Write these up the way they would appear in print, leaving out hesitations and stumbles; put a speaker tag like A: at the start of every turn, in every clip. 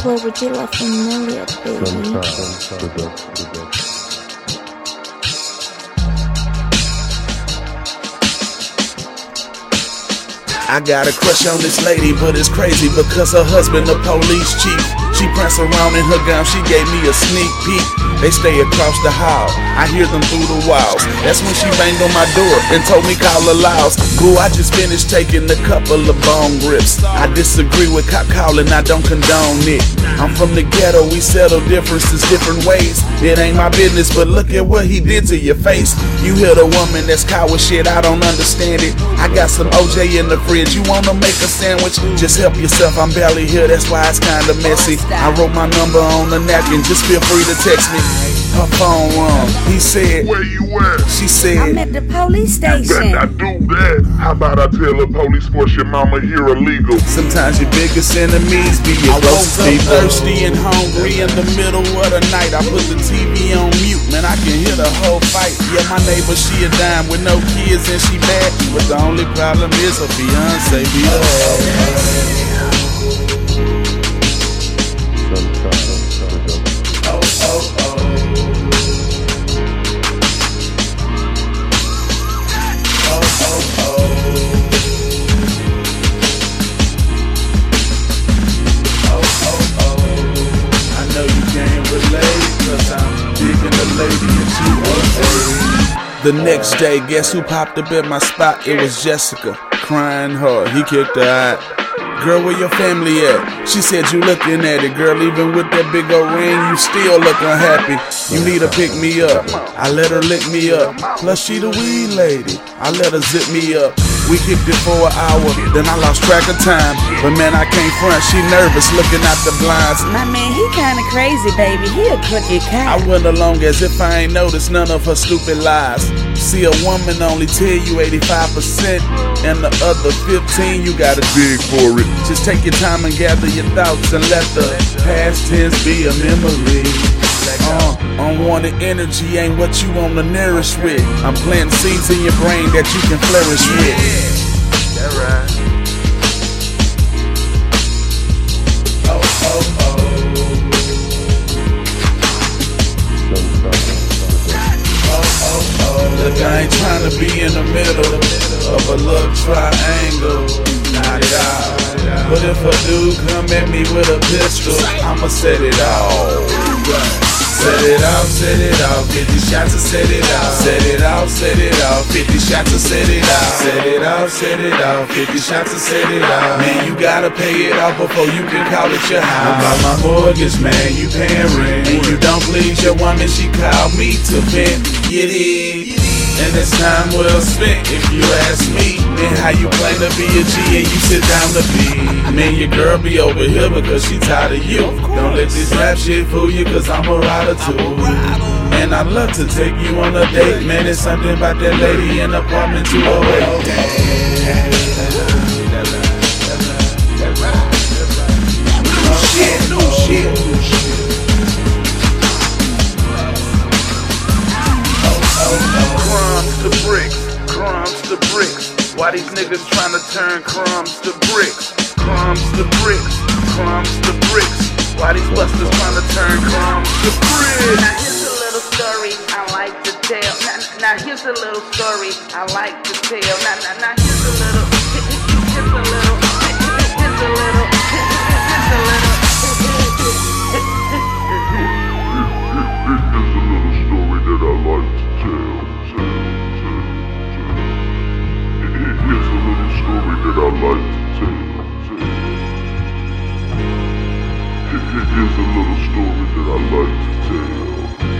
A: Where would you love familiar, baby?
B: I got a crush on this lady, but it's crazy because her husband a police chief. She prance around in her gown, she gave me a sneak peek. They stay across the hall, I hear them through the walls. That's when she banged on my door and told me call her Laws. Boo, I just finished taking a couple of bone grips. I disagree with cop calling, I don't condone it. I'm from the ghetto, we settle differences different ways. It ain't my business, but look at what he did to your face. You hear the woman that's caught with shit, I don't understand it. I got some OJ in the fridge, you wanna make a sandwich? Just help yourself, I'm barely here, that's why it's kinda messy. I wrote my number on the napkin, just feel free to text me. Her phone rung, he said,
C: "Where you at?"
B: She said,
A: I'm at the police station.
C: "Better not do that. How about I tell the police force your mama here illegal?"
B: Sometimes your biggest enemies be your closest people. Thirsty and hungry in the middle of the night. I put the TV on mute, man, I can hear the whole fight. Yeah, my neighbor, she a dime with no kids and she bad, but the only problem is her fiance be the The next day, guess who popped up at my spot? It was Jessica, crying hard. He kicked her out. Girl, where your family at? She said, you looking at it, girl. Even with that big old ring, you still look unhappy. You need to pick me up. I let her lick me up. Plus, she the weed lady. I let her zip me up. We kicked it for an hour, then I lost track of time. But man, I can't front, she nervous looking out the blinds.
A: My man, he kinda crazy, baby. He a crooked cat.
B: I went along as if I ain't noticed none of her stupid lies. See, a woman only tell you 85%, and the other 15 you gotta dig for it. Just take your time and gather your thoughts and let the past tense be a memory. Unwanted energy ain't what you wanna nourish with. I'm planting seeds in your brain that you can flourish with.
C: That right.
B: Look, I ain't trying to be in the middle of a love triangle. Not at all. But if a dude come at me with a pistol, I'ma set it off. Set it off, set it off, 50 shots to set it off. Set it off, set it off, 50 shots to set it off. Set it off, set it off, 50 shots to set it off. Man, you gotta pay it off before you can call it your house. About my mortgage, man, you paying rent. And you don't please your woman, she called me to vent. Get it? And it's time well spent if you ask me. And how you claim to be a G and you sit down to be. Man, your girl be over here because she tired of you. Don't let this rap shit fool you, cause I'm a rider too. And I'd love to take you on a date. Man, it's something about that lady in apartment 208. New shit. Crumbs to bricks. Why these niggas tryna turn crumbs to bricks? Crumbs to bricks, crumbs to bricks. Why these busters tryna turn crumbs to bricks?
D: Now here's a little story I like to tell. Now here's a little story I like to tell. Now here's a little, here's a little, here's a little, here's a little.
C: Here's a little story that I like to tell.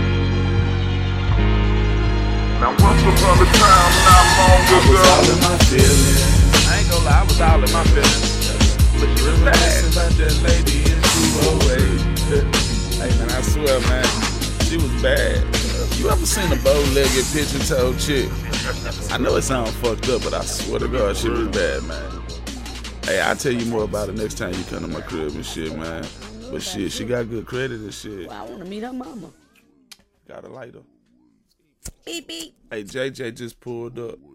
C: Now once upon a time, not long ago,
B: I was all in my feelings.
C: I ain't gonna lie, I was all in my feelings. But she was bad.
B: About that lady in 208. Hey man, I swear man, she was bad. You ever seen a bow-legged pigeon-toed chick? I know it sounds fucked up, but I swear to God, she was bad, man. Hey, I'll tell you more about it next time you come to my crib and shit, man. But shit, she got good credit and shit.
A: Well, I want to meet her mama.
B: Got a lighter.
A: Beep, beep.
B: Hey, JJ just pulled up.